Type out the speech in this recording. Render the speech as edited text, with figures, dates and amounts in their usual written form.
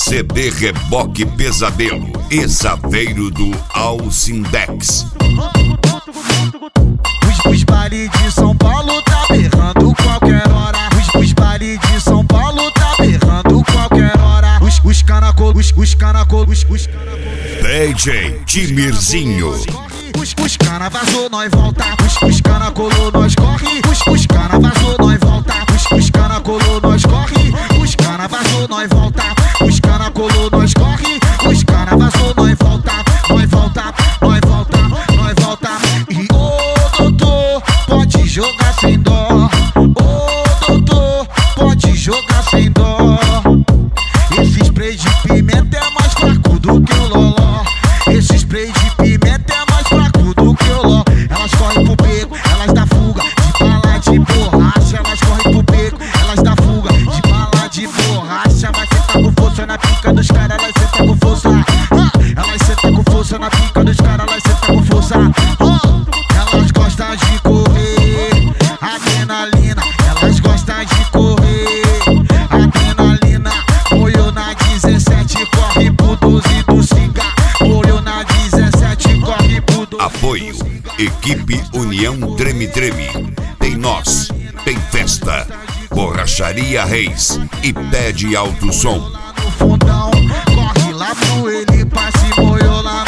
CD Reboque Pesadelo e Saveiro do Alcindex. Os baile de São Paulo tá berrando qualquer hora. Os baile de São Paulo tá berrando qualquer hora. Os canacolos. DJ Timirzinho. Os cana vazou, nós volta. Os cana colou, nós corre. Os cana vazou, nós volta. Os cana colou, nós corre. Os cana vazou, nós volta. Os cana colou, nós corre. Os cana vazou, nós volta. Nós volta, nós volta, nós volta. E ô doutor, pode jogar sem dó. Ô doutor, pode jogar sem dó. Esse spray de pimenta é mais fraco do que o loló. Esse spray de pimenta é mais fraco do que o ló. Elas correm pro beco, elas dá fuga de bala de borracha. Elas correm pro beco, elas dá fuga de bala de borracha. Mas cê tá com força na pica dos caras, elas cê tá com força. Elas cê tá com força na pica dos caras, elas cê tá com força. Elas gostam de correr, adrenalina. Elas gostam de correr, adrenalina. Olhou na 17, corre pro 12 do cigarro. Olhou na 17, corre pro 12. Apoio Equipe União Treme Treme. Tem nós, tem festa. Borracharia Reis e Pé de Alto Som. No fundão, corre lá pro ele, passe molhou lá